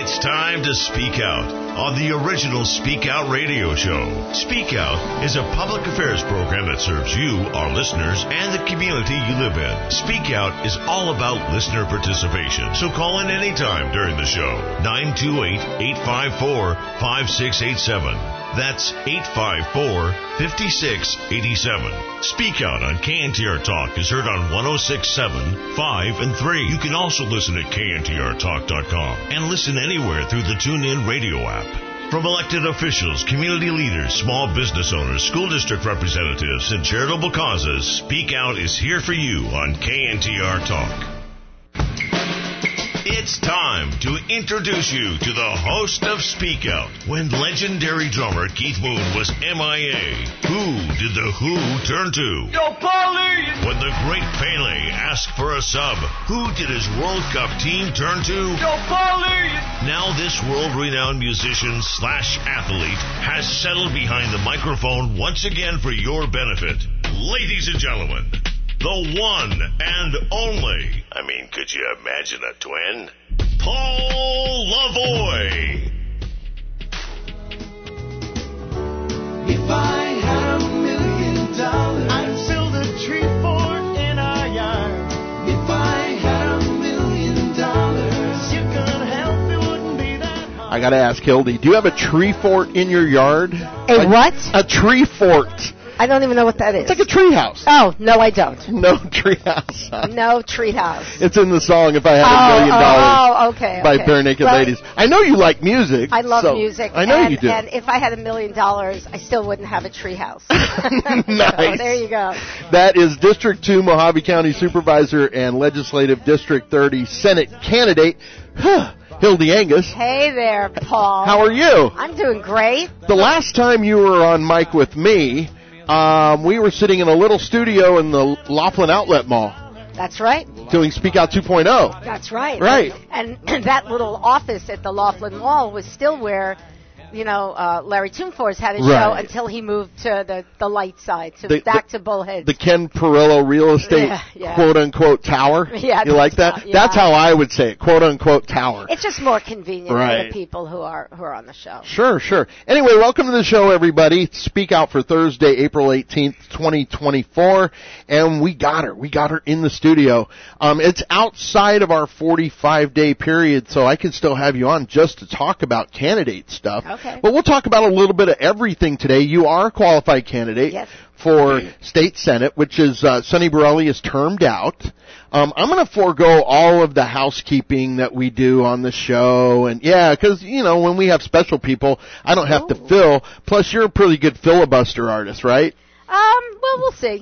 It's time to speak out on the original Speak Out radio show. Speak Out is a public affairs program that serves you, our listeners, and the community you live in. Speak Out is all about listener participation, so call in anytime during the show. 928-854-5687. That's 854-5687. Speak Out on KNTR Talk is heard on 106.7, 5, and 3. You can also listen at KNTRTalk.com and listen anywhere through the TuneIn radio app. From elected officials, community leaders, small business owners, school district representatives, and charitable causes, Speak Out is here for you on KNTR Talk. It's time to introduce you to the host of Speak Out. When legendary drummer Keith Moon was MIA, who did the Who turn to? Yo, police! When the great Pele asked for a sub, who did his World Cup team turn to? Yo, police! Now this world-renowned musician / athlete has settled behind the microphone once again for your benefit. Ladies and gentlemen, the one and only, I mean, could you imagine a twin? Paul Lavoie. If I had $1 million, I'd build a tree fort in our yard. If I had $1 million, You couldn't help, it wouldn't be that hard. I got to ask Hildy, do you have a tree fort in your yard? A what? A tree fort. I don't even know what that is. It's like a tree house. Oh, no, I don't. No tree house. No treehouse. It's in the song If I Had $1 Million okay. by Bare Naked Well, Ladies. I know you like music. I love so music. I know and, you do. And if I had $1 million, I still wouldn't have a treehouse. Nice. So there you go. That is District 2 Mojave County Supervisor and Legislative District 30 Senate candidate, Hildy Angus. Hey there, Paul. How are you? I'm doing great. The last time you were on mic with me, we were sitting in a little studio in the Laughlin Outlet Mall That's right. doing Speak Out 2.0. That's right. Right. And that little office at the Laughlin Mall was still where, Larry Toomfors had his show Right. until he moved to the light side, back to Bullhead. The Ken Perillo real estate Yeah. quote-unquote tower. Yeah, You like that? yeah. That's how I would say it, quote-unquote tower. It's just more convenient for Right. the people who are on the show. Sure. Anyway, welcome to the show, everybody. Speak Out for Thursday, April 18th, 2024. And we got her. We got her in the studio. It's outside of our 45-day period, so I can still have you on just to talk about candidate stuff. Okay. But we'll talk about a little bit of everything today. You are a qualified candidate. Yes. For State Senate, which is Sonny Borelli is termed out. I'm going to forego all of the housekeeping that we do on the show, and because when we have special people, I don't have to fill. Plus, you're a pretty good filibuster artist, right? Well, we'll see.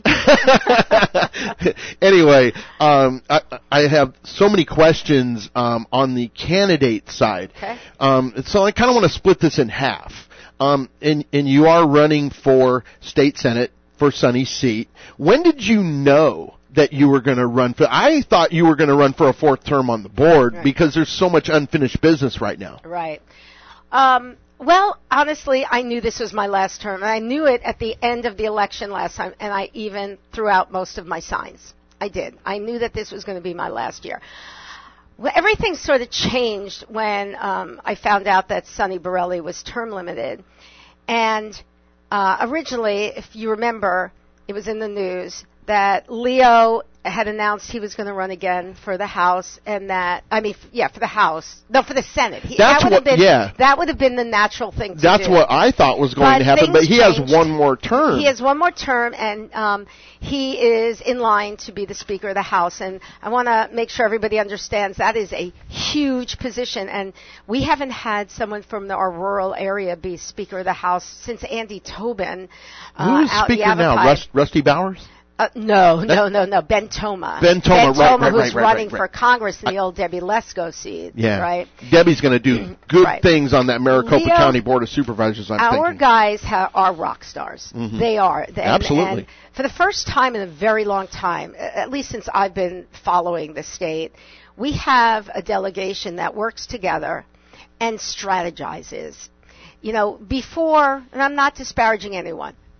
Anyway, I have so many questions on the candidate side. Okay. So I kind of want to split this in half. And you are running for State Senate for Sonny's seat. When did you know that you were going to run for? I thought you were going to run for a fourth term on the board because there's so much unfinished business right now. Right. Well, honestly, I knew this was my last term, and I knew it at the end of the election last time, and I even threw out most of my signs. I did. I knew that this was going to be my last year. Well, everything sort of changed when I found out that Sonny Borelli was term limited. And originally, if you remember, it was in the news that Leo had announced he was going to run again for the House, and for the House. No, for the Senate. That would have been the natural thing to do. That's what I thought was going to happen, but he has one more term. He has one more term, and he is in line to be the Speaker of the House. And I want to make sure everybody understands that is a huge position, and we haven't had someone from our rural area be Speaker of the House since Andy Tobin. Who's Speaker now? Rusty Bowers? No. Ben Toma. Ben Toma, who's running for Congress in the old Debbie Lesko seat. Yeah. Right? Debbie's going to do good things on that Maricopa County Board of Supervisors, I'm thinking. Our guys are rock stars. Mm-hmm. They are. Absolutely. And for the first time in a very long time, at least since I've been following the state, we have a delegation that works together and strategizes. Before, and I'm not disparaging anyone,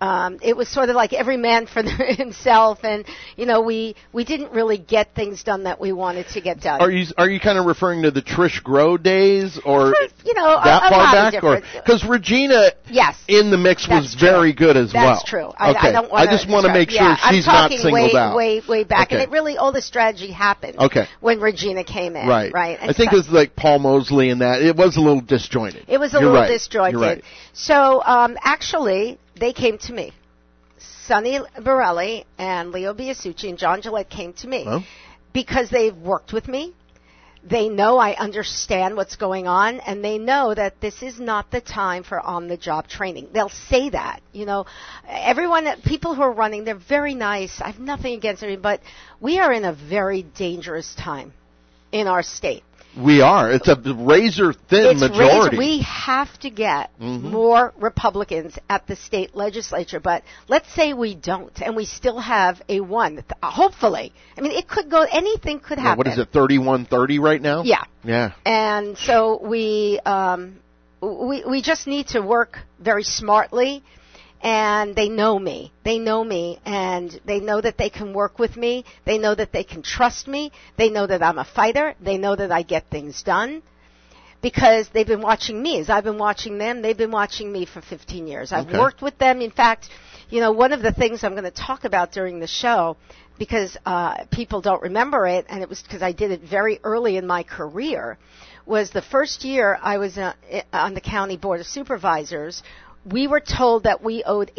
It was sort of like every man for himself, and we didn't really get things done that we wanted to get done. Are you kind of referring to the Trish Grow days, or that a far lot back, of or because Regina in the mix was very good as well? That's true. Okay. I just want to make sure she's not singled out. Way back, and it really all the strategy happened. When Regina came in, right? I think it was like Paul Mosley and that. It was a little disjointed. It was a little disjointed. You're right. So actually, they came to me. Sonny Borelli and Leo Biasucci and John Gillette came to me because they've worked with me. They know I understand what's going on, and they know that this is not the time for on-the-job training. They'll say that, people who are running, they're very nice. I have nothing against them, but we are in a very dangerous time in our state. We are. It's a razor-thin majority. We have to get more Republicans at the state legislature, but let's say we don't, and we still have a one. Hopefully. I mean, it could go, anything could happen. What is it, 31-30 right now? Yeah. Yeah. And so we just need to work very smartly. And they know me, and they know that they can work with me. They know that they can trust me. They know that I'm a fighter. They know that I get things done because they've been watching me. As I've been watching them, they've been watching me for 15 years. I've worked with them. In fact, one of the things I'm going to talk about during the show, because people don't remember it, and it was because I did it very early in my career, was the first year I was on the County Board of Supervisors. We were told that we owed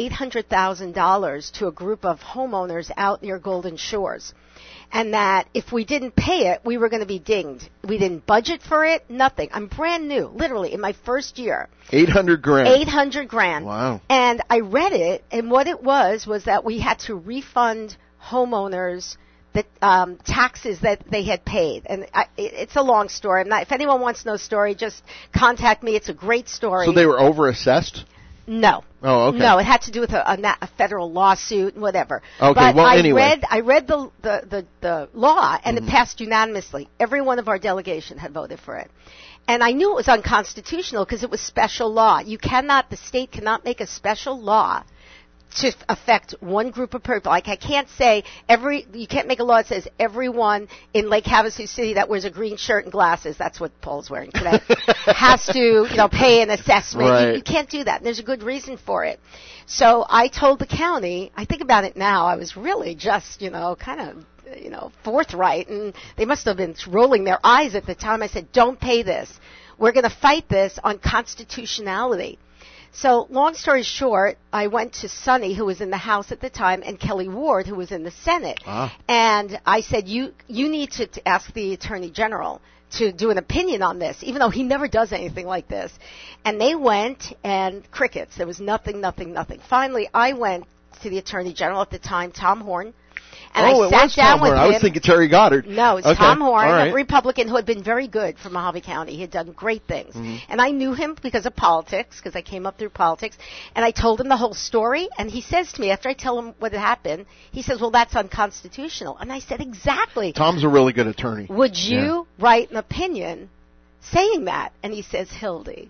$800,000 to a group of homeowners out near Golden Shores, and that if we didn't pay it, we were going to be dinged. We didn't budget for it, nothing. I'm brand new, literally, in my first year. $800,000. $800,000. Wow. And I read it, and what it was that we had to refund homeowners the taxes that they had paid. And it's a long story. If anyone wants to know the story, just contact me. It's a great story. So they were overassessed? No. Oh, okay. No, it had to do with a federal lawsuit and whatever. Okay, but well, anyway. I read the law, and it passed unanimously. Every one of our delegation had voted for it. And I knew it was unconstitutional because it was special law. The state cannot make a special law to affect one group of people. Like I can't say you can't make a law that says everyone in Lake Havasu City that wears a green shirt and glasses, that's what Paul's wearing today, has to, pay an assessment. Right. You can't do that. And there's a good reason for it. So I told the county, I think about it now, I was really just, kind of, forthright, and they must have been rolling their eyes at the time. I said, don't pay this. We're going to fight this on constitutionality. So, long story short, I went to Sonny, who was in the House at the time, and Kelly Ward, who was in the Senate. And I said, you need to ask the Attorney General to do an opinion on this, even though he never does anything like this. And they went, and crickets. There was nothing. Finally, I went to the Attorney General at the time, Tom Horn. And I sat down with him. I was thinking Terry Goddard. No, it's Tom Horn, a Republican who had been very good for Mojave County. He had done great things. And I knew him because of politics, because I came up through politics. And I told him the whole story. And he says to me, after I tell him what had happened, he says, well, that's unconstitutional. And I said, exactly. Tom's a really good attorney. Would you write an opinion saying that? And he says, Hildy,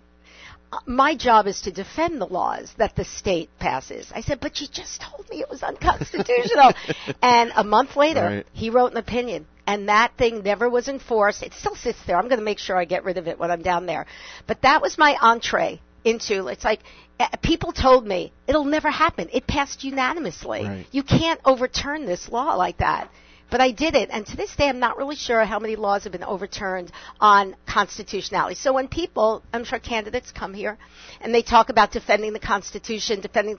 my job is to defend the laws that the state passes. I said, but you just told me it was unconstitutional. And a month later, he wrote an opinion. And that thing never was enforced. It still sits there. I'm going to make sure I get rid of it when I'm down there. But that was my entree into, it's like, people told me, it'll never happen. It passed unanimously. You can't overturn this law like that. But I did it, and to this day I'm not really sure how many laws have been overturned on constitutionality. So when people, I'm sure candidates come here, and they talk about defending the Constitution,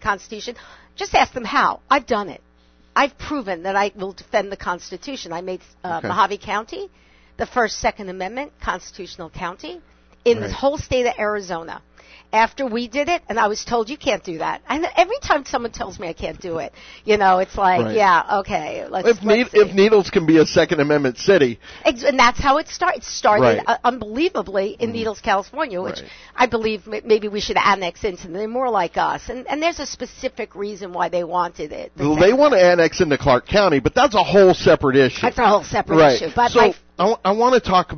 just ask them how. I've done it. I've proven that I will defend the Constitution. I made Mojave County the first Second Amendment constitutional county in the whole state of Arizona. After we did it, and I was told you can't do that. And every time someone tells me I can't do it, it's like, yeah, okay. Let's see. If Needles can be a Second Amendment city. And that's how it started. It started unbelievably in Needles, California, which I believe maybe we should annex into. They're more like us. And there's a specific reason why they wanted it. Well, they want to annex into Clark County, but that's a whole separate issue. That's a whole separate issue. But so I want to talk about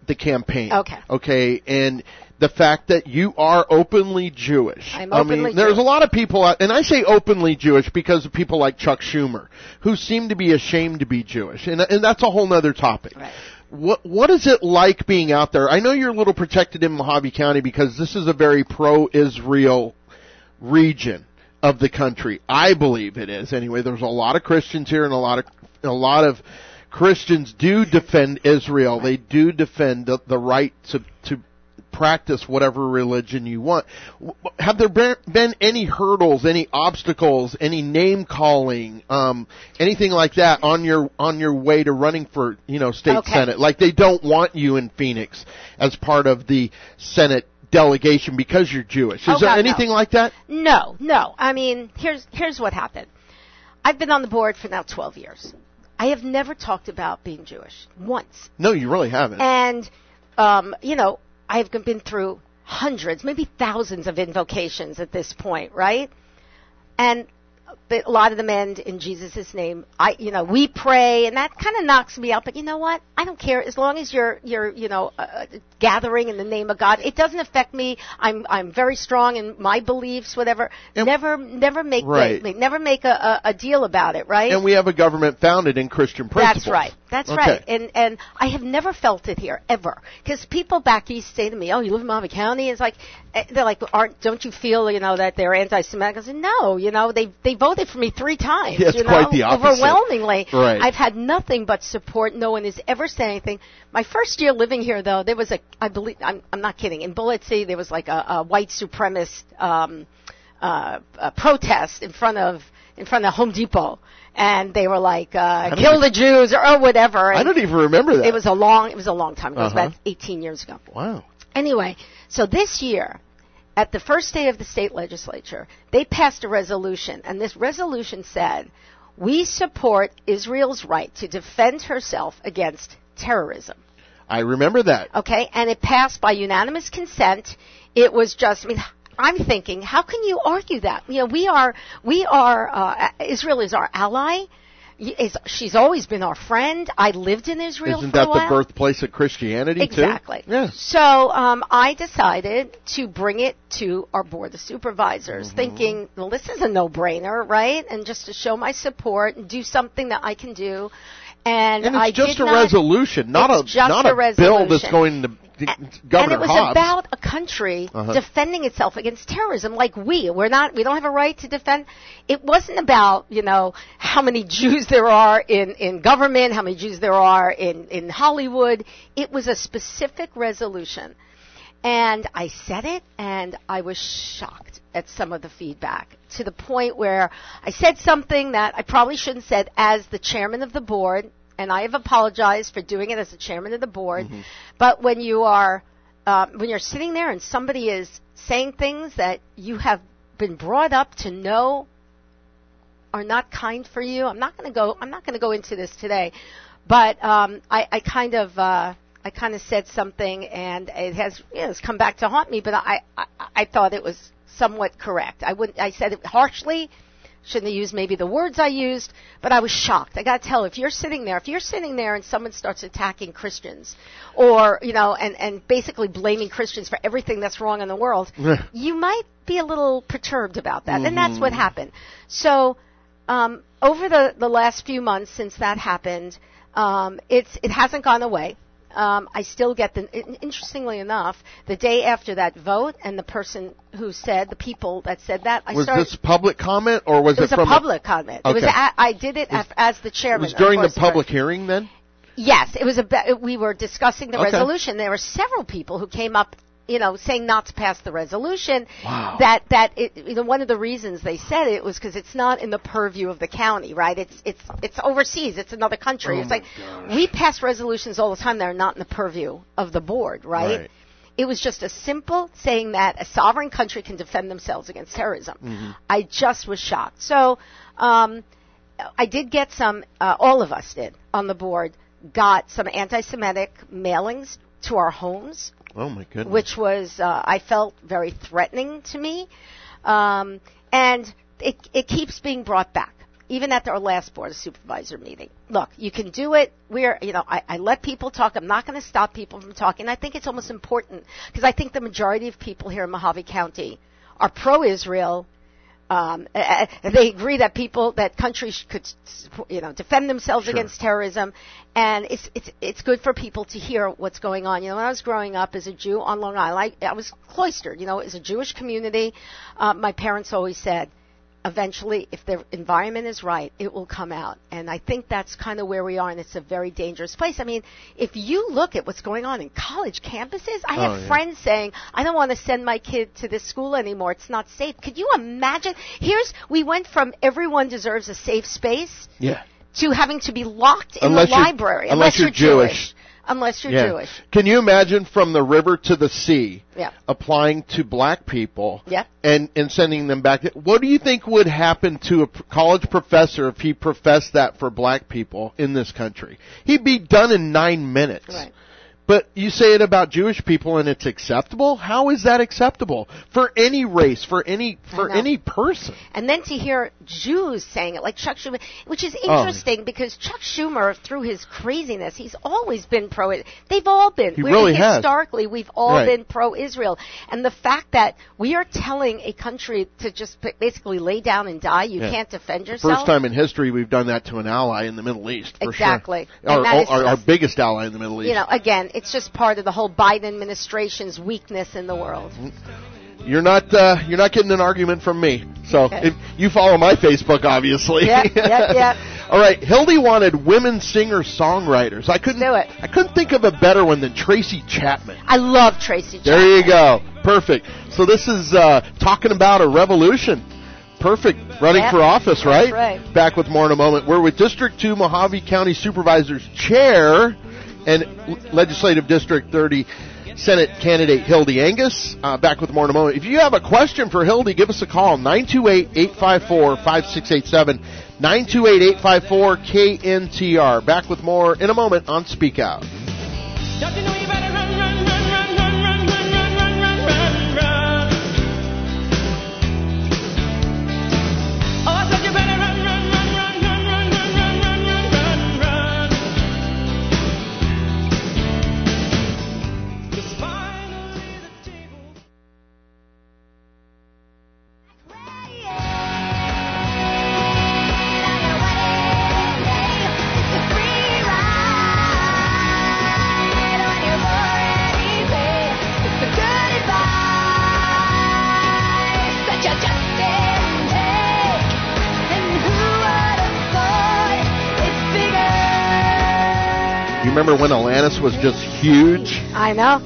the campaign. Okay. Okay, and the fact that you are openly Jewish. I'm openly there's Jewish. a lot of people out, and I say openly Jewish because of people like Chuck Schumer, who seem to be ashamed to be Jewish, and that's a whole nother topic. Right. What is it like being out there? I know you're a little protected in Mojave County because this is a very pro-Israel region of the country. I believe it is. Anyway, there's a lot of Christians here, and a lot of Christians do defend Israel. They do defend the right to practice whatever religion you want. Have there been any hurdles, any obstacles, any name calling, anything like that on your way to running for state senate? Like they don't want you in Phoenix as part of the Senate delegation because you're Jewish. Is there anything like that? No. I mean, here's what happened. I've been on the board for now 12 years. I have never talked about being Jewish once. No, you really haven't. And I've been through hundreds, maybe thousands of invocations at this point, right? And a lot of them end in Jesus' name. We pray, and that kind of knocks me out. But you know what? I don't care as long as you're gathering in the name of God. It doesn't affect me. I'm very strong in my beliefs, whatever. And never make a deal about it, right? And we have a government founded in Christian principles. That's right. And I have never felt it here ever because people back east say to me, "Oh, you live in Mojave County." It's like they're like, "Don't you feel that they're anti-Semitic?" I said, "No, they voted for me 3 times. Yeah, it's quite the opposite. Overwhelmingly, right. I've had nothing but support. No one has ever said anything. My first year living here, though, there was I believe I'm not kidding. In Biloxi, there was like a white supremacist protest in front of Home Depot. And they were like, kill the Jews or whatever. And I don't even remember that. It was a long time ago. It was about 18 years ago. Wow. Anyway, so this year, at the first day of the state legislature, they passed a resolution. And this resolution said, we support Israel's right to defend herself against terrorism. I remember that. Okay, and it passed by unanimous consent. It was just, I'm thinking, how can you argue that? Israel is our ally. She's always been our friend. I lived in Israel Isn't for a that while. the birthplace of Christianity, Exactly. too? Yeah. So I decided to bring it to our board of supervisors, thinking, well, this is a no-brainer, right? And just to show my support and do something that I can do. And it's just a resolution, not a bill that's going to Governor And it was Hobbs. about a country defending itself against terrorism, like we don't have a right to defend. It wasn't about, how many Jews there are in government, how many Jews there are in Hollywood. It was a specific resolution. And I said it, and I was shocked at some of the feedback, to the point where I said something that I probably shouldn't have said as the chairman of the board, and I have apologized for doing it as the chairman of the board. But when you are, when you're sitting there and somebody is saying things that you have been brought up to know are not kind for you, I'm not going to go into this today, but I kind of said something, and it has it's come back to haunt me. But I thought it was somewhat correct. I said it harshly. Shouldn't have used maybe the words I used, but I was shocked. I got to tell, if you're sitting there and someone starts attacking Christians, or and basically blaming Christians for everything that's wrong in the world, you might be a little perturbed about that, and that's what happened. So over the last few months since that happened, it hasn't gone away. I still get interestingly enough, the day after that vote, and the person who said, the people that said that, was this public comment, or was it from... It was a public comment. Okay. I did it as the chairman. It was during the public hearing then? Yes, it was we were discussing the resolution. There were several people who came up, saying not to pass the resolution. Wow. That one of the reasons they said it was because it's not in the purview of the county, right? It's overseas. It's another country. Oh, it's like we pass resolutions all the time that are not in the purview of the board, right? It was just a simple saying that a sovereign country can defend themselves against terrorism. I just was shocked. So I did get some. All of us did on the board got some anti-Semitic mailings to our homes. Oh, my goodness. Which was, I felt, very threatening to me. And it keeps being brought back. even at our last Board of Supervisor meeting. Look, you can do it. I let people talk. I'm not going to stop people from talking. I think it's almost important because I think the majority of people here in Mojave County are pro-Israel. They agree that countries could, defend themselves against terrorism, and it's good for people to hear what's going on. When I was growing up as a Jew on Long Island, I was cloistered. It's a Jewish community. My parents always said, eventually, if the environment is right, it will come out. And I think that's kind of where we are, and it's a very dangerous place. I mean, if you look at what's going on in college campuses, I have friends saying, I don't want to send my kid to this school anymore. It's not safe. Could you imagine? We went from everyone deserves a safe space to having to be locked in the library. Unless you're Jewish. Unless you're Jewish. Can you imagine from the river to the sea applying to black people and sending them back? What do you think would happen to a college professor if he professed that for black people in this country? He'd be done in 9 minutes. Right. But you say it about Jewish people and it's acceptable? How is that acceptable? For any race, for any person. And then to hear Jews saying it, like Chuck Schumer, which is interesting because Chuck Schumer, through his craziness, he's always been they've all been. He really has. Historically, we've all been pro-Israel. And the fact that we are telling a country to just basically lay down and die, you can't defend yourself. First time in history we've done that to an ally in the Middle East, for exactly. sure. Our biggest ally in the Middle East. Again, it's just part of the whole Biden administration's weakness in the world. You're not getting an argument from me. So if you follow my Facebook, obviously. Yep. All right, Hildy wanted women singer-songwriters. I couldn't think of a better one than Tracy Chapman. I love Tracy Chapman. There you go. Perfect. So this is talking about a revolution. Perfect. Running for office, right? That's right. Back with more in a moment. We're with District 2 Mojave County Supervisor's Chair and Legislative District 30 Senate candidate Hildy Angus. Back with more in a moment. If you have a question for Hildy, give us a call, 928-854-5687, 928-854-KNTR. Back with more in a moment on Speak Out. Don't you know you better run, run, run, run, run, run, run, run, run, run, run, run. Oh, I said you better run, run, run, run, run, run, run, run, run, run, run. 'Cause finally the table. You remember when Alanis was just huge? I know.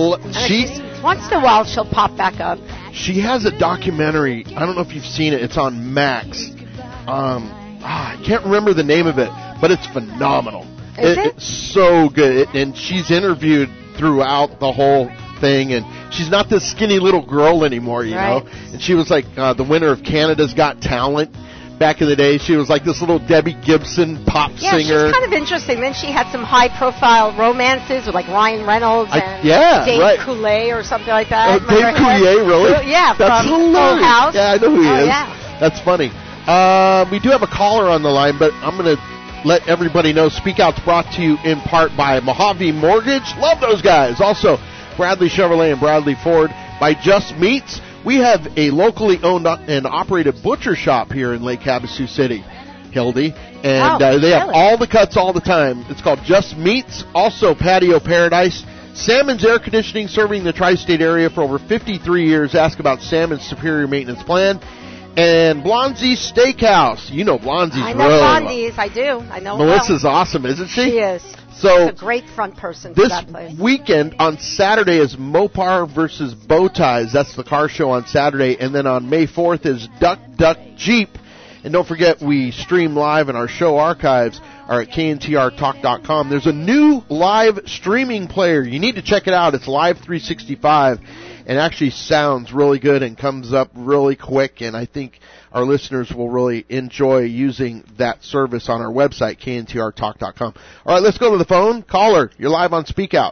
Once in a while she'll pop back up. She has a documentary. I don't know if you've seen it. It's on Max. I can't remember the name of it, but it's phenomenal. It's so good. And she's interviewed throughout the whole thing, and she's not this skinny little girl anymore, you know. And she was like the winner of Canada's Got Talent. Back in the day, she was like this little Debbie Gibson pop singer. Yeah, she's kind of interesting. Then she had some high-profile romances with like Ryan Reynolds and Dave Coulier or something like that. Dave Coulier, really? Yeah, that's from hilarious. Full House. Yeah, I know who he is. Yeah. That's funny. We do have a caller on the line, but I'm going to let everybody know Speak Out's brought to you in part by Mojave Mortgage. Love those guys. Also, Bradley Chevrolet and Bradley Ford by Just Meats. We have a locally owned and operated butcher shop here in Lake Havasu City, Hildy, and they have all the cuts all the time. It's called Just Meats. Also, Patio Paradise. Salmon's Air Conditioning, serving the tri-state area for over 53 years. Ask about Salmon's superior maintenance plan. And Blondie's Steakhouse. You know Blondie's really well. I know Blondie's. I do. I know Melissa's awesome, isn't she? She is. So she's a great front person for that place. This weekend on Saturday is Mopar versus Bowties. That's the car show on Saturday. And then on May 4th is Duck Duck Jeep. And don't forget, we stream live, and our show archives are at kntrtalk.com. There's a new live streaming player. You need to check it out. It's Live 365. And actually sounds really good and comes up really quick, and I think our listeners will really enjoy using that service on our website, kntrtalk.com. All right, let's go to the phone. Caller, you're live on Speak Out.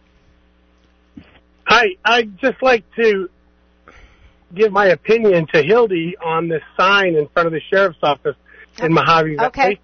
Hi, I'd just like to give my opinion to Hildy on this sign in front of the sheriff's office. in Mojave Valley. Okay.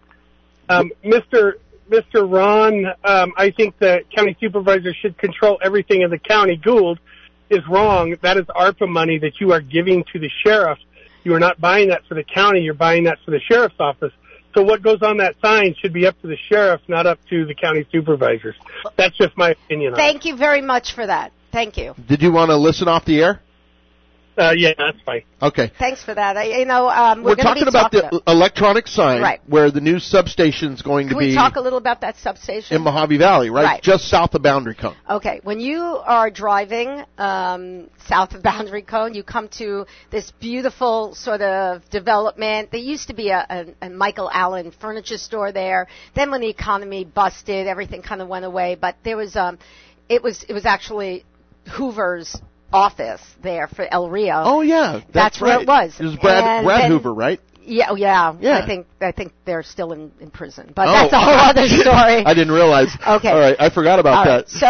Mr. Ron, I think the county supervisor should control everything in the county. Gould is wrong. That is ARPA money that you are giving to the sheriff. You are not buying that for the county. You're buying that for the sheriff's office. So what goes on that sign should be up to the sheriff, not up to the county supervisors. That's just my opinion on it. Thank you very much for that. Thank you. Did you want to listen off the air? Yeah, that's fine. Okay. Thanks for that. We're talking about the electronic sign, Right. where the new substation's going Can to be we talk a little about that substation? in Mojave Valley, right? Right. Just south of Boundary Cone. Okay, when you are driving south of Boundary Cone, you come to this beautiful sort of development. There used to be a Michael Allen furniture store there. Then when the economy busted, everything kind of went away. But there was, it was actually Hoover's office there for El Rio. Oh yeah, That's where right. it was. It was Brad then- Hoover, right? Yeah. Yeah. I think they're still in prison, but that's a whole other story. I didn't realize. Okay. All right, I forgot about All right. that.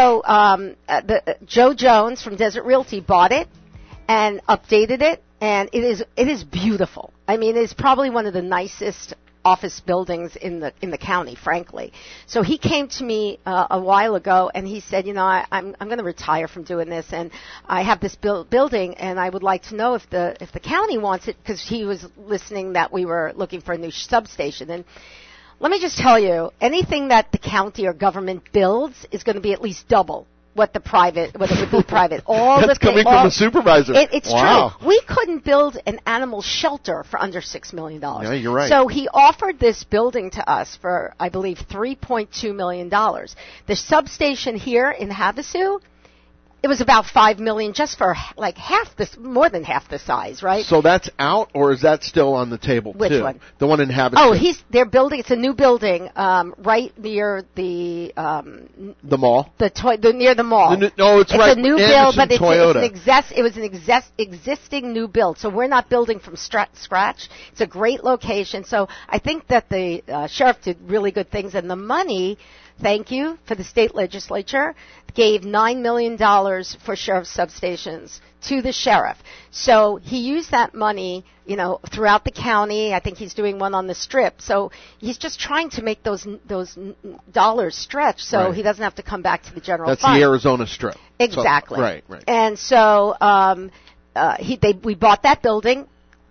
So Joe Jones from Desert Realty bought it and updated it, and it is beautiful. I mean, it is probably one of the nicest office buildings in the county, frankly. So he came to me a while ago, and he said, I'm going to retire from doing this, and I have this building, and I would like to know if the county wants it, because he was listening that we were looking for a new substation. And let me just tell you, anything that the county or government builds is going to be at least double what it would be private. That's coming from the supervisor. It's wow. true. We couldn't build an animal shelter for under $6 million. Yeah, you're right. So he offered this building to us for, I believe, $3.2 million. The substation here in Havasu, it was about $5 million, just for like more than half the size, right? So that's out, or is that still on the table Which too? one? The one in Havasu. Oh, they're building. It's a new building, right near the mall. Near the mall. It's right. It's a new build, but Toyota. it was an existing new build. So we're not building from scratch. It's a great location. So I think that the sheriff did really good things, and the money. Thank you for the state legislature gave $9 million for sheriff substations to the sheriff. So he used that money, throughout the county. I think he's doing one on the Strip. So he's just trying to make those dollars stretch, so Right. he doesn't have to come back to the general That's fund. the Arizona Strip. Exactly. So, right. And so we bought that building.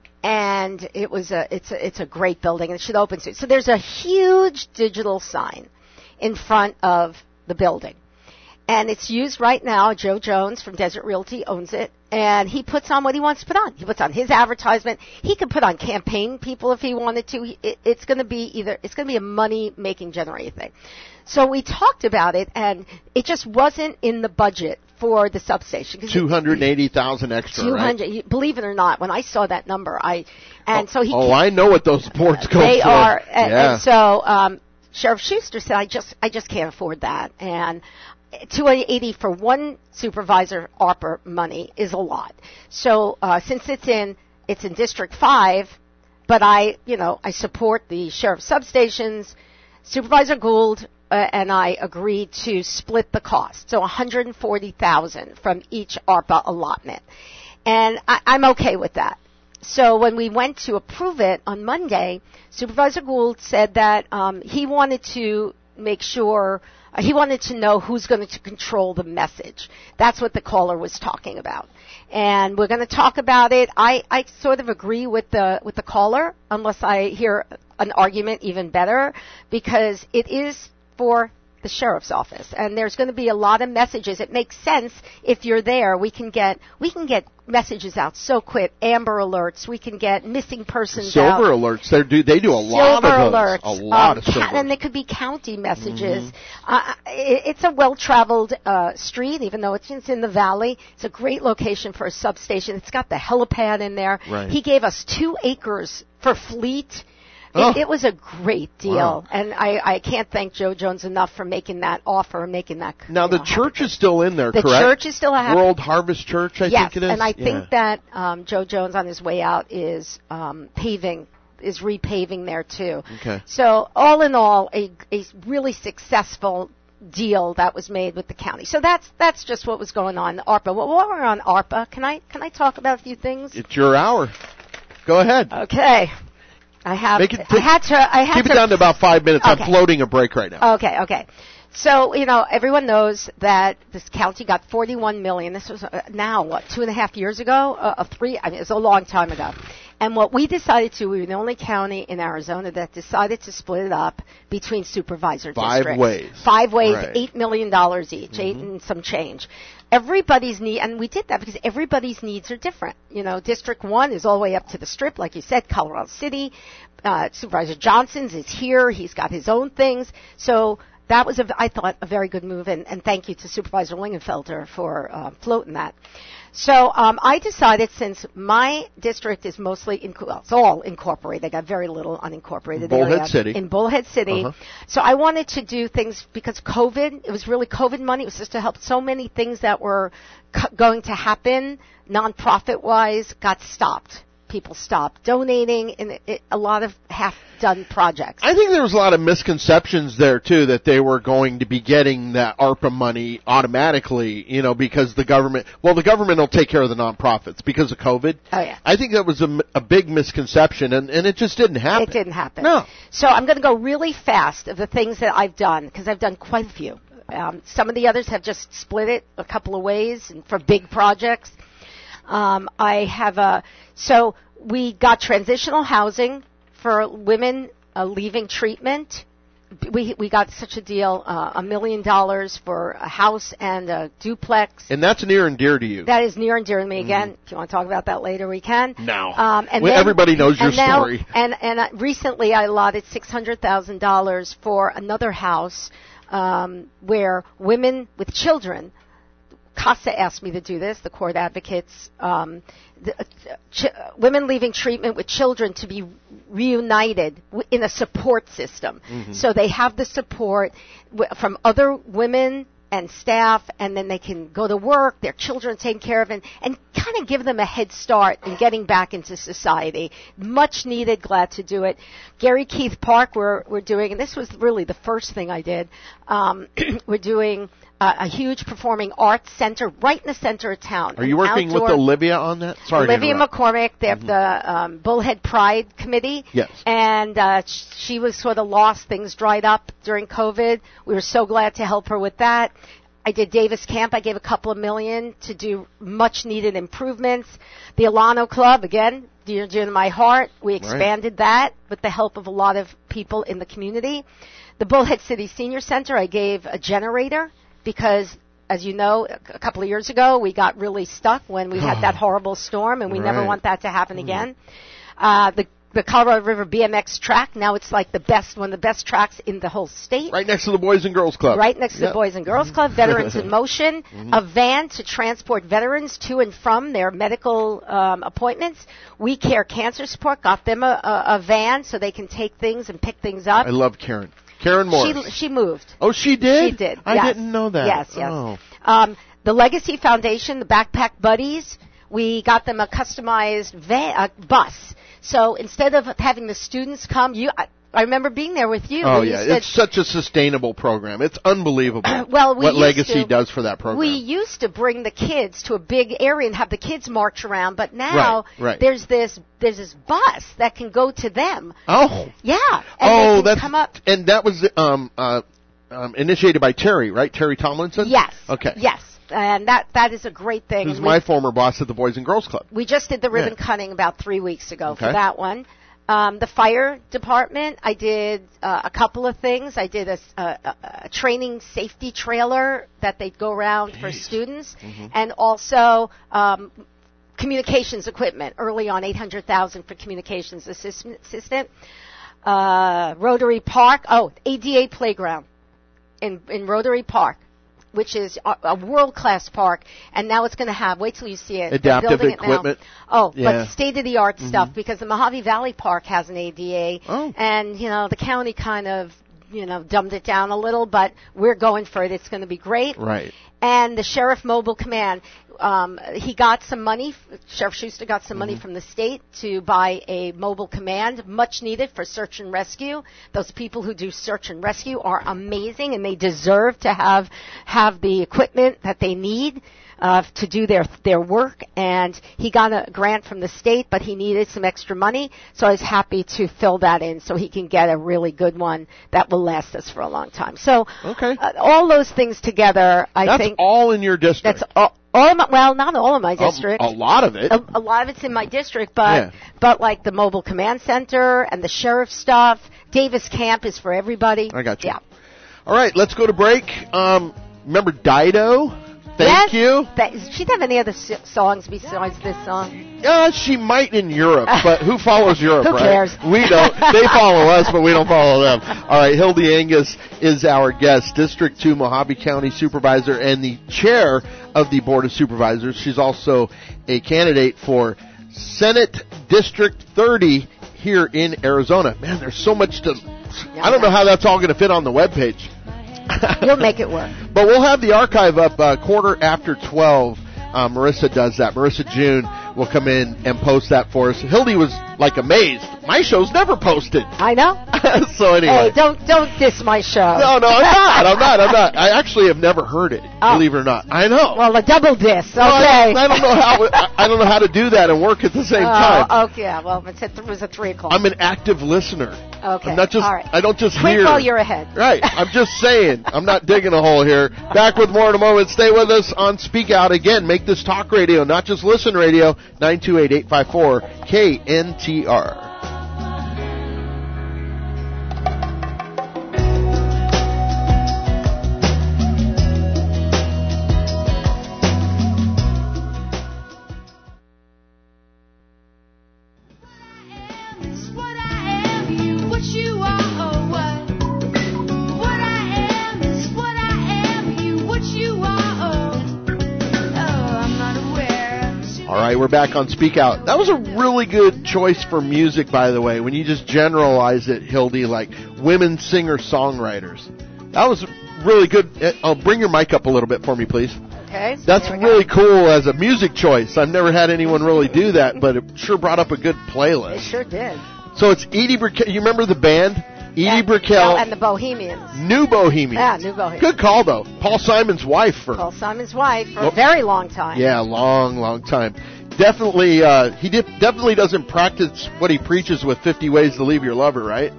And it's a great building, and it should open soon. So there's a huge digital sign in front of the building. And it's used right now. Joe Jones from Desert Realty owns it. And he puts on what he wants to put on. He puts on his advertisement. He could put on campaign people if he wanted to. It's going to be a money-making generating thing. So we talked about it, and it just wasn't in the budget for the substation. 280,000 extra, 200, right? Believe it or not, when I saw that number, I know what those boards go for. They are. Yeah. And so Sheriff Schuster said, I just can't afford that. And 280 for one supervisor ARPA money is a lot. So since it's in District 5, but I support the sheriff substations, Supervisor Gould and I agreed to split the cost. So $140,000 from each ARPA allotment. And I'm okay with that. So when we went to approve it on Monday, Supervisor Gould said that he wanted to make sure, he wanted to know who's going to control the message. That's what the caller was talking about. And we're going to talk about it. I sort of agree with the caller, unless I hear an argument even better, because it is for the sheriff's office, and there's going to be a lot of messages. It makes sense if you're there. We can get messages out so quick. Amber alerts. We can get missing persons out. Silver alerts. They do a lot Silver of those. alerts. A lot of silver. And they could be county messages. It's a well-traveled street, even though it's in the valley. It's a great location for a substation. It's got the helipad in there. Right. He gave us 2 acres for fleet. It was a great deal, Wow. and I can't thank Joe Jones enough for making that offer and making that. Now, the church is still in there, the correct? church is still happening. World Harvest Church, I think it is. And I think that Joe Jones on his way out is repaving there too. Okay. So all in all, a really successful deal that was made with the county. So that's just what was going on. ARPA. Well, while we're on ARPA, can I talk about a few things? It's your hour. Go ahead. Okay. I have. Make it I had to. Keep it down to about 5 minutes. Okay. I'm floating a break right now. Okay. So, everyone knows that this county got $41 million. This was now, 2.5 years ago? It was a long time ago. And what we decided to, we were the only county in Arizona that decided to split it up between supervisor districts. 5 ways. 5 ways, Right. $8 million each, 8 and some change. Everybody's need, and we did that because everybody's needs are different. District 1 is all the way up to the Strip, like you said, Colorado City. Supervisor Johnson's is here. He's got his own things. So that was, I thought, a very good move, and thank you to Supervisor Lingenfelter for floating that. So I decided, since my district is mostly, it's all incorporated, they got very little unincorporated Bullhead area. City. In Bullhead City. Uh-huh. So I wanted to do things, because COVID, it was really COVID money. It was just to help so many things that were going to happen, nonprofit-wise, got stopped. People stopped donating, and a lot of half-done projects. I think there was a lot of misconceptions there, too, that they were going to be getting that ARPA money automatically, because the government will take care of the nonprofits because of COVID. Oh, yeah. I think that was a big misconception, and it just didn't happen. It didn't happen. No. So I'm going to go really fast of the things that I've done, because I've done quite a few. Some of the others have just split it a couple of ways and for big projects. So we got transitional housing for women leaving treatment. We got such a deal, $1 million for a house and a duplex. And that's near and dear to you. That is near and dear to me. Again, if you want to talk about that later, we can. Now. Everybody knows your story. And recently I allotted $600,000 for another house where women with children, CASA asked me to do this, the court advocates, women leaving treatment with children to be reunited in a support system. Mm-hmm. So they have the support from other women and staff, and then they can go to work, their children taken care of, and kind of give them a head start in getting back into society. Much needed, glad to do it. Gary Keith Park, we're doing, and this was really the first thing I did, we're doing a huge performing arts center right in the center of town. Are you working with Olivia on that? Sorry, Olivia McCormick, they have the Bullhead Pride Committee. Yes. And she was sort of lost. Things dried up during COVID. We were so glad to help her with that. I did Davis Camp. I gave a couple of million to do much needed improvements. The Alano Club, again, dear to my heart. We expanded that with the help of a lot of people in the community. The Bullhead City Senior Center, I gave a generator, because, as you know, a couple of years ago, we got really stuck when we had that horrible storm, and we never want that to happen again. The Colorado River BMX track, now it's like one of the best tracks in the whole state. Right next to the Boys and Girls Club. Right next to the Boys and Girls Club. Veterans in Motion, a van to transport veterans to and from their medical appointments. We Care Cancer Support, got them a van so they can take things and pick things up. I love Karen. Karen Morris. She moved. Oh, she did? She did. I didn't know that. Yes. Oh. The Legacy Foundation, the Backpack Buddies, we got them a customized bus. So instead of having the students come, I remember being there with you. Oh, yeah. It's such a sustainable program. It's unbelievable what Legacy does for that program. We used to bring the kids to a big area and have the kids march around, but now there's this bus that can go to them. Oh. Yeah. And they can come up. And that was initiated by Terry, right? Terry Tomlinson? Yes. Okay. Yes. And that is a great thing. Who's my former boss at the Boys and Girls Club. We just did the ribbon cutting about 3 weeks ago for that one. The fire department, I did a couple of things. I did a training safety trailer that they'd go around for students, and also communications equipment. Early on, $800,000 for communications assistant. Rotary Park. ADA playground in Rotary Park, which is a world-class park, and now it's going to have, wait till you see it. Adaptive equipment. But state-of-the-art stuff, because the Mojave Valley Park has an ADA, and, the county kind of, dumbed it down a little, but we're going for it. It's going to be great. Right. And the Sheriff Mobile Command, he got some money, Sheriff Schuster got some money from the state to buy a mobile command, much needed for search and rescue. Those people who do search and rescue are amazing, and they deserve to have the equipment that they need. to do their work, and he got a grant from the state, but he needed some extra money, so I was happy to fill that in so he can get a really good one that will last us for a long time. So Okay. all those things together, I That's think all in your district. that's all of my, well, not all of my district. A lot of it. A lot of it's in my district, but like the mobile command center and the sheriff stuff, Davis Camp is for everybody. I got you. Yeah. All right, let's go to break. Remember Dido? Thank Yes, you. Does she have any other songs besides this song? She might in Europe, but who follows Europe, Who right? cares? We don't. They follow us, but we don't follow them. All right, Hildy Angus is our guest, District 2 Mojave County Supervisor and the chair of the Board of Supervisors. She's also a candidate for Senate District 30 here in Arizona. Man, there's so much to... I don't know how that's all going to fit on the webpage. You'll make it work. But we'll have the archive up 12:15. Marissa does that. Marissa June will come in and post that for us. Hildy was like amazed. My show's never posted. I know. So anyway. Hey, don't diss my show. No, I'm not. I actually have never heard it, believe it or not. I know. Well, a double diss. Okay. I don't know how to do that and work at the same time. Oh, okay. Well, it was a 3 o'clock. I'm an active listener. Okay. I'm not just, all right. I don't just Quit hear. while you're ahead. Right. I'm just saying. I'm not digging a hole here. Back with more in a moment. Stay with us on Speak Out. Again, make this talk radio, not just listen radio. 928-854 KNTR. We're back on Speak Out. That was a really good choice for music, by the way, when you just generalize it, Hildy, like women singer-songwriters. That was really good. Bring your mic up a little bit for me, please. Okay. That's really cool as a music choice. I've never had anyone really do that, but it sure brought up a good playlist. It sure did. So it's Edie Brickell. You remember the band? Edie Brickell. And the Bohemians. New Bohemians. Yeah, New Bohemians. Good call, though. Paul Simon's wife. Paul Simon's wife for a very long time. Yeah, long time. Definitely, definitely doesn't practice what he preaches with 50 Ways to Leave Your Lover, right?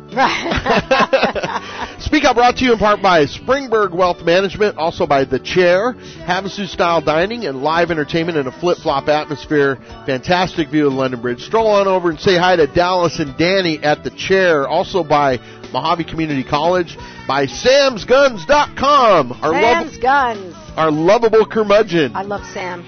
Right. Speak Up brought to you in part by Springberg Wealth Management, also by The Chair, Havasu-style dining, and live entertainment in a flip-flop atmosphere. Fantastic view of the London Bridge. Stroll on over and say hi to Dallas and Danny at The Chair, also by Mojave Community College, by SamsGuns.com. Sam's Guns. Our lovable curmudgeon. I love Sam.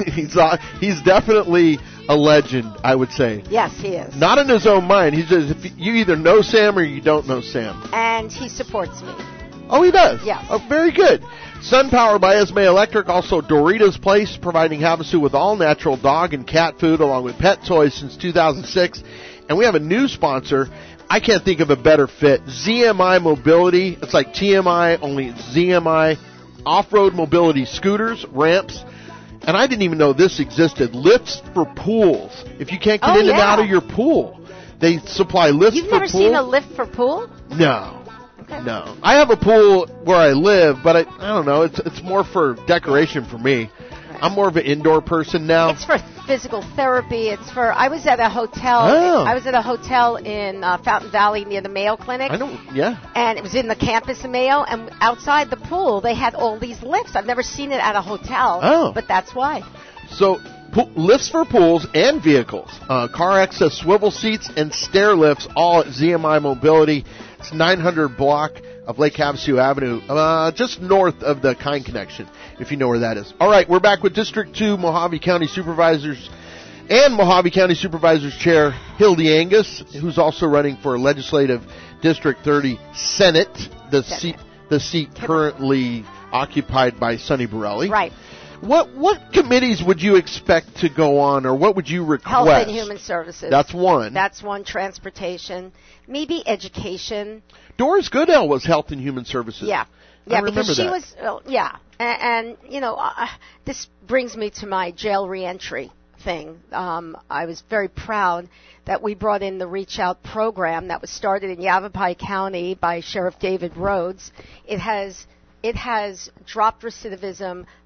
He's definitely a legend, I would say. Yes, he is. Not in his own mind. He says, if you either know Sam or you don't know Sam. And he supports me. Oh, he does? Yes. Oh, very good. SunPower by Esme Electric, also Doritos Place, providing Havasu with all natural dog and cat food along with pet toys since 2006. And we have a new sponsor. I can't think of a better fit. ZMI Mobility. It's like TMI, only ZMI. Off-road mobility scooters, ramps, and I didn't even know this existed. Lifts for pools. If you can't get in and out of your pool, they supply lifts for pools. You've never seen a lift for pool? No. Okay. No. I have a pool where I live, but I don't know. It's more for decoration for me. I'm more of an indoor person now. It's for physical therapy. I was at a hotel. Oh. I was at a hotel in Fountain Valley near the Mayo Clinic. I know, yeah. And it was in the campus of Mayo. And outside the pool, they had all these lifts. I've never seen it at a hotel. Oh. But that's why. So, lifts for pools and vehicles. Car access swivel seats and stair lifts, all at ZMI Mobility. It's 900 block of Lake Havasu Avenue, just north of the Kind Connection, if you know where that is. All right, we're back with District 2 Mojave County Supervisors and Mojave County Supervisors Chair Hildy Angus, who's also running for Legislative District 30 Senate, the seat currently occupied by Sonny Borelli. Right. What committees would you expect to go on, or what would you request? Health and Human Services. That's one. That's one. Transportation. Maybe education. Doris Goodell was Health and Human Services. Yeah. I Yeah, remember because she that. was, And you know, this brings me to my jail reentry thing. I was very proud that we brought in the Reach Out program that was started in Yavapai County by Sheriff David Rhodes. It has dropped recidivism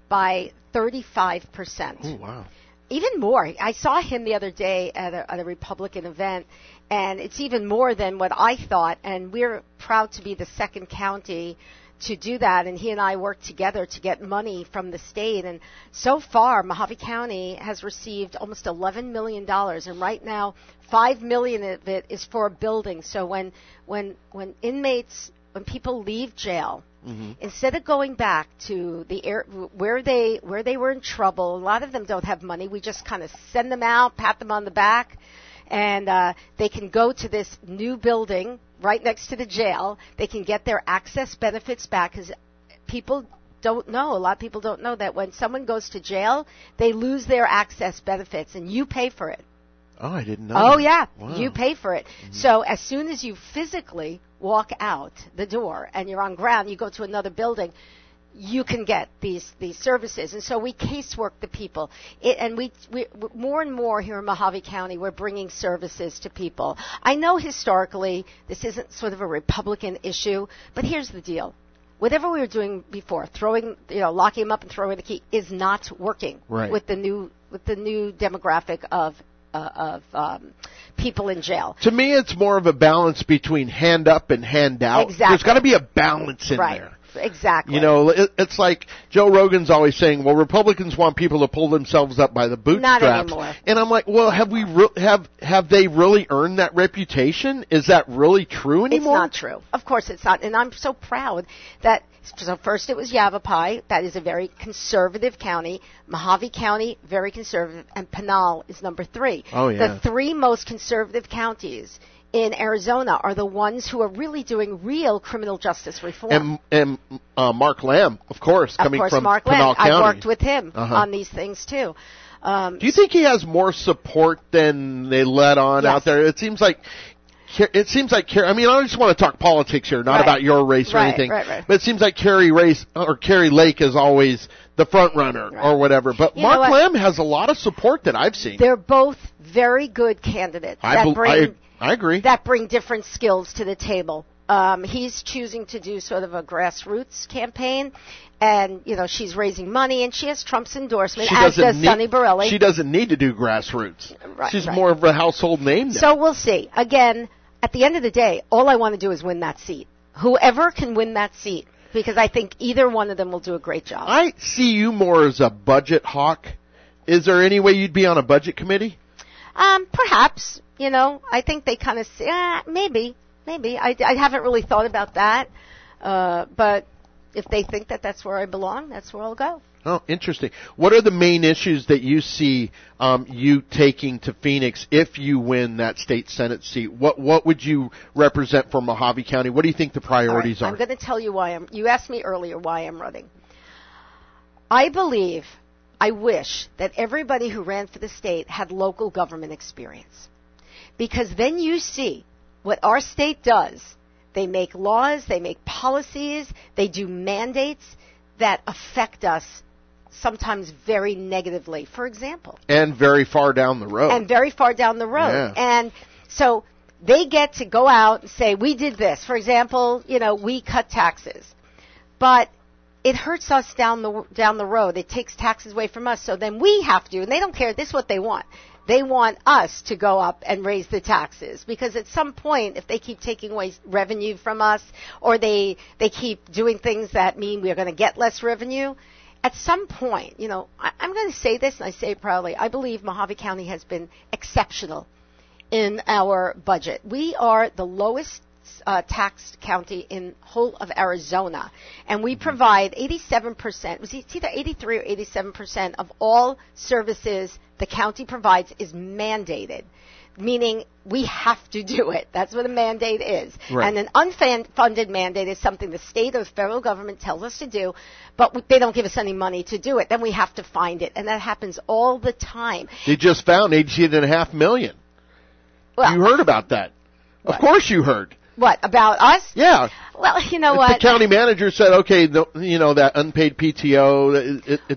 by 35%. Oh, wow. Even more. I saw him the other day at a Republican event, and it's even more than what I thought. And we're proud to be the second county to do that. And he and I worked together to get money from the state. And so far, Mojave County has received almost $11 million. And right now, $5 million of it is for a building. So when people leave jail, instead of going back to where they were in trouble, a lot of them don't have money. We just kind of send them out, pat them on the back, and they can go to this new building right next to the jail. They can get their access benefits back, because people don't know. A lot of people don't know that when someone goes to jail, they lose their access benefits, and you pay for it. Oh, I didn't know. Oh, that. yeah. Wow. You pay for it. So as soon as you physically walk out the door and you're on ground, you go to another building, you can get these services. And so we casework the people. And we more and more here in Mojave County, we're bringing services to people. I know historically this isn't sort of a Republican issue, but here's the deal. Whatever we were doing before, locking them up and throwing the key, is not working with the new demographic of people in jail. To me, it's more of a balance between hand up and hand out. Exactly. There's got to be a balance in there. Exactly. You know, it's like Joe Rogan's always saying, well, Republicans want people to pull themselves up by the bootstraps. Not anymore. And I'm like, well, have they really earned that reputation? Is that really true anymore? It's not true. Of course it's not. And I'm so proud that, so first it was Yavapai. That is a very conservative county. Mojave County, very conservative. And Pinal is number 3. Oh, yeah. The 3 most conservative counties in Arizona are the ones who are really doing real criminal justice reform. And Mark Lamb, of course, coming from Mark Pinal Lamb. County. I worked with him on these things too. Do you think he has more support than they let on out there? It seems like. I mean, I just want to talk politics here, not about your race or anything. Right. But it seems like Carrie Lake is always the front runner or whatever. But Mark Lamb has a lot of support that I've seen. They're both very good candidates. I agree. That bring different skills to the table. He's choosing to do sort of a grassroots campaign, and she's raising money, and she has Trump's endorsement, as does Sonny Borelli. She doesn't need to do grassroots. She's more of a household name now. So we'll see. Again, at the end of the day, all I want to do is win that seat. Whoever can win that seat, because I think either one of them will do a great job. I see you more as a budget hawk. Is there any way you'd be on a budget committee? Perhaps. I think they kind of say, maybe. I haven't really thought about that. But if they think that that's where I belong, that's where I'll go. Oh, interesting. What are the main issues that you see you taking to Phoenix if you win that state Senate seat? What would you represent for Mojave County? What do you think the priorities are? I'm going to tell you why you asked me earlier why I'm running. I wish that everybody who ran for the state had local government experience. Because then you see what our state does. They make laws, they make policies, they do mandates that affect us sometimes very negatively, for example. And very far down the road. Yeah. And so they get to go out and say, we did this. For example, we cut taxes. But it hurts us down the road. It takes taxes away from us. So then we have to, and they don't care. This is what they want. They want us to go up and raise the taxes, because at some point, if they keep taking away revenue from us, or they keep doing things that mean we're going to get less revenue, at some point, I'm going to say this, and I say it proudly, I believe Mojave County has been exceptional in our budget. We are the lowest taxed county in whole of Arizona, and we provide 87%, it's either 83 or 87% of all services the county provides is mandated, meaning we have to do it. That's what a mandate is. Right. And an unfunded mandate is something the state or the federal government tells us to do, but they don't give us any money to do it. Then we have to find it, and that happens all the time. They just found $18.5 million. Well, you heard about that. Of course you heard. What, about us? Yeah. Well, you know what? The county manager said, okay, that unpaid PTO, it doesn't. Well,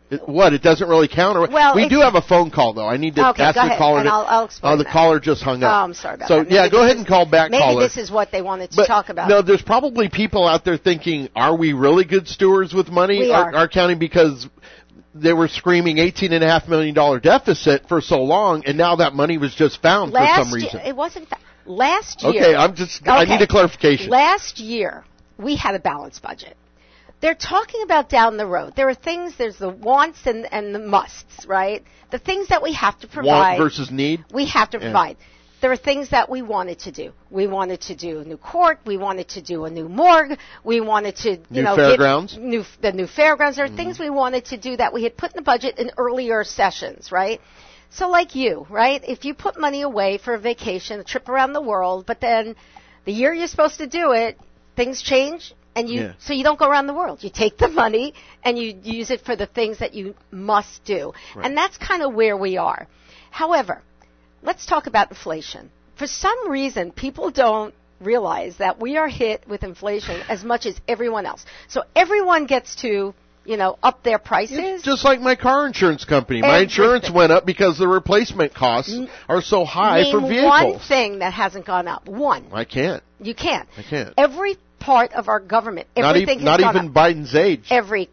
It doesn't really count? Or, Well, we do it's- have a phone call, though. I need to Okay, ask go the ahead, caller. and I'll explain the that. caller just hung up. Oh, I'm sorry about so, that. yeah, Maybe go this ahead is- and call back, Maybe caller. this is what they wanted to But, talk about. No, there's probably people out there thinking, are we really good stewards with money? We are. Our county, because they were screaming $18.5 million deficit for so long, and now that money was just found for some reason. It wasn't last year. Okay, I need a clarification. Last year, we had a balanced budget. They're talking about down the road. There are things, there's the wants and the musts, right? The things that we have to provide. Want versus need? We have to Yeah. provide. There are things that we wanted to do. We wanted to do a new court. We wanted to do a new morgue. We wanted to, New fairgrounds? the new fairgrounds. There are things we wanted to do that we had put in the budget in earlier sessions, right? So like you, right? If you put money away for a vacation, a trip around the world, but then the year you're supposed to do it, things change, and so you don't go around the world. You take the money and you use it for the things that you must do. Right. And that's kind of where we are. However, let's talk about inflation. For some reason, people don't realize that we are hit with inflation as much as everyone else. So everyone gets to, up their prices. Just like my car insurance company. My Everything. insurance went up because the replacement costs are so high for Name vehicles. one thing that hasn't gone up. One. I can't. You can't. I can't. Every part of our government, Not everything even, not has gone even up. Biden's age. Every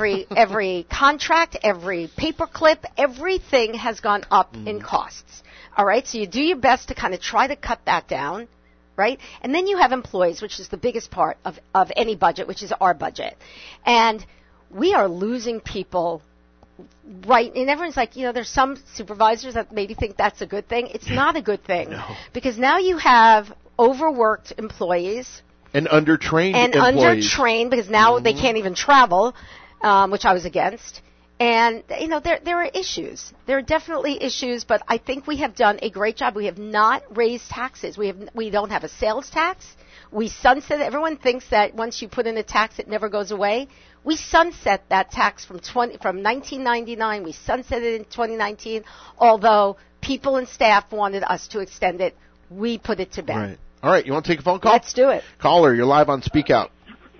contract, every paperclip, everything has gone up in costs. All right, so you do your best to kind of try to cut that down, right? And then you have employees, which is the biggest part of any budget, which is our budget. And we are losing people right, and everyone's like, there's some supervisors that maybe think that's a good thing. It's not a good thing. No. Because now you have overworked employees. And undertrained And employees. undertrained because now they can't even travel, which I was against. And there are issues. There are definitely issues, but I think we have done a great job. We have not raised taxes. We don't have a sales tax. We sunset. Everyone thinks that once you put in a tax, it never goes away. We sunset that tax from 1999. We sunset it in 2019. Although people and staff wanted us to extend it, we put it to bed. Right. All right, you want to take a phone call? Let's do it. Caller, you're live on Speak Out.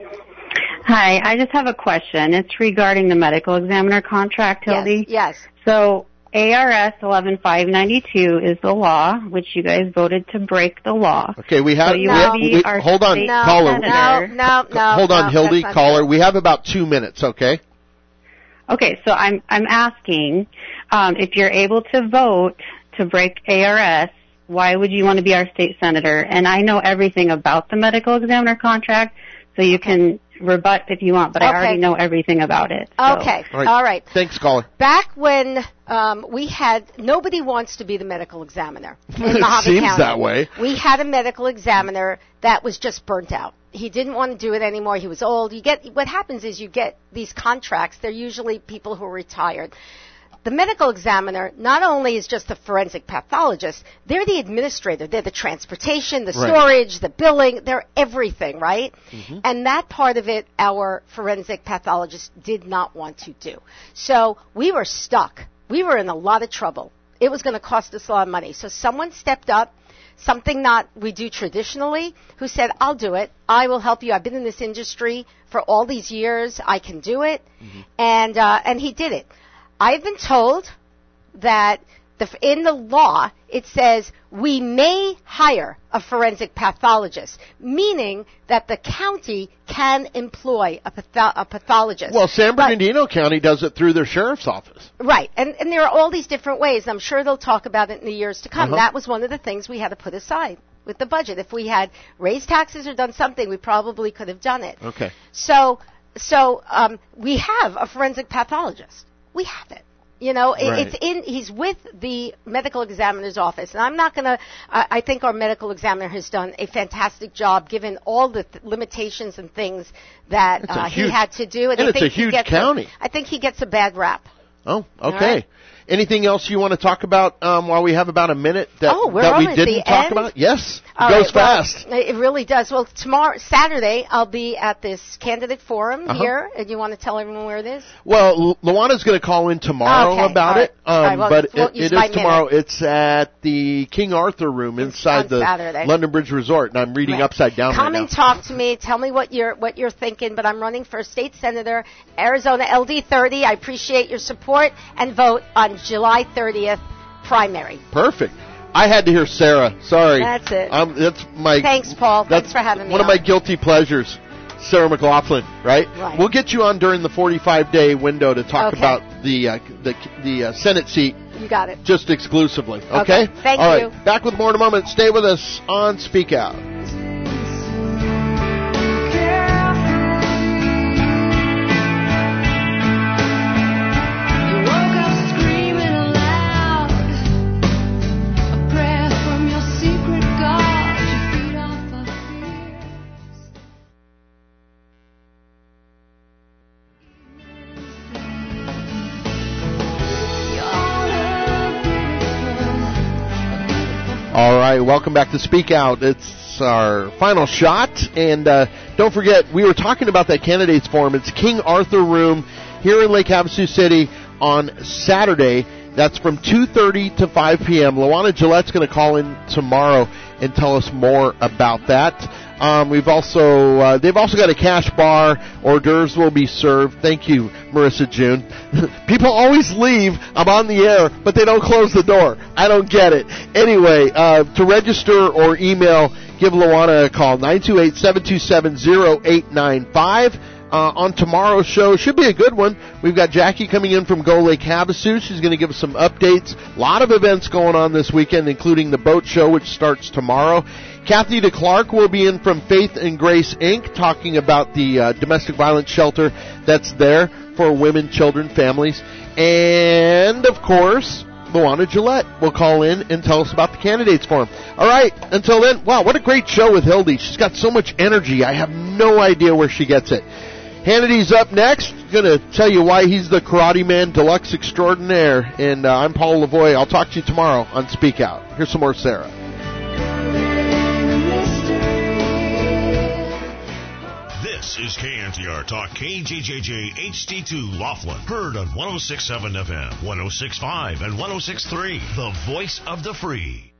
Hi, I just have a question. It's regarding the medical examiner contract, Hildy. Yes. So ARS 11592 is the law, which you guys voted to break the law. Okay, we have. So you No. will be our hold on, state caller. senator. No. Hold on, Hildy, that's not caller. true. We have about 2 minutes, okay? Okay, so I'm asking if you're able to vote to break ARS, why would you want to be our state senator? And I know everything about the medical examiner contract, so you can rebut if you want, but I Okay. already know everything about it. So. Okay. All right. All right. Thanks, caller. Back when nobody wants to be the medical examiner in It Mojave seems County. that way. We had a medical examiner that was just burnt out. He didn't want to do it anymore. He was old. What happens is you get these contracts. They're usually people who are retired. The medical examiner not only is just a forensic pathologist, they're the administrator. They're the transportation, the Right. storage, the billing. They're everything, right? And that part of it, our forensic pathologist did not want to do. So we were stuck. We were in a lot of trouble. It was going to cost us a lot of money. So someone stepped up, something not we do traditionally, who said, I'll do it. I will help you. I've been in this industry for all these years. I can do it. And he did it. I've been told that in the law it says we may hire a forensic pathologist, meaning that the county can employ a pathologist. Well, San But- Bernardino County does it through their sheriff's office. Right, and there are all these different ways. I'm sure they'll talk about it in the years to come. Uh-huh. That was one of the things we had to put aside with the budget. If we had raised taxes or done something, we probably could have done it. Okay. So we have a forensic pathologist. We have it. Right. He's with the medical examiner's office. And I'm not going to, I think our medical examiner has done a fantastic job given all the limitations and things that It's a he huge- had to do. and I it's think a he huge gets county. I think he gets a bad rap. Oh, All okay. right. Anything else you want to talk about while we have about a minute that, We're that we almost didn't at the talk end? about? Yes. All It goes right, well, fast. It really does. Well, tomorrow, Saturday, I'll be at this candidate forum Uh-huh. here. And you want to tell everyone where it is? Well, Luana's going to call in tomorrow Okay, about all right. it, All right, well, but won't use it my is tomorrow. minute. It's at the King Arthur Room inside on the Saturday. London Bridge Resort, and I'm reading Right. upside down Come right and now. talk to me. Tell me what you're thinking. But I'm running for state senator, Arizona LD 30. I appreciate your support and vote on July 30th primary. Perfect. I had to hear Sarah. Sorry. That's it. That's my. Thanks, Paul. That's Thanks for having me one of on. my guilty pleasures. Sarah McLaughlin, right? Right. We'll get you on during the 45-day window to talk Okay. about the Senate seat You got it. just exclusively. Okay. Thank All you. right. Back with more in a moment. Stay with us on Speak Out. You woke up screaming aloud, a prayer from your secret God. You feed off our fears. All right, welcome back to Speak Out. It's our final shot, and don't forget, we were talking about that candidates forum. It's King Arthur Room here in Lake Havasu City on Saturday. That's from 2:30 to 5 p.m. Luana Gillette's going to call in tomorrow and tell us more about that. They've also got a cash bar. Hors d'oeuvres will be served. Thank you, Marissa June. People always leave. I'm on the air, but they don't close the door. I don't get it. Anyway, to register or email, give Luana a call, 928-727-0895. On tomorrow's show, should be a good one. We've got Jackie coming in from Go Lake Havasu. She's going to give us some updates. A lot of events going on this weekend, including the boat show, which starts tomorrow. Kathy DeClark will be in from Faith and Grace, Inc., talking about the domestic violence shelter that's there for women, children, families. And, of course, Luana Gillette will call in and tell us about the candidates forum. All right, until then, wow, what a great show with Hildy. She's got so much energy. I have no idea where she gets it. Hannity's up next. Going to tell you why he's the Karate Man Deluxe Extraordinaire. And I'm Paul Lavoie. I'll talk to you tomorrow on Speak Out. Here's some more Sarah. This is KNTR Talk, KJJJ HD2 Laughlin. Heard on 106.7 FM, 106.5, and 106.3. The voice of the free.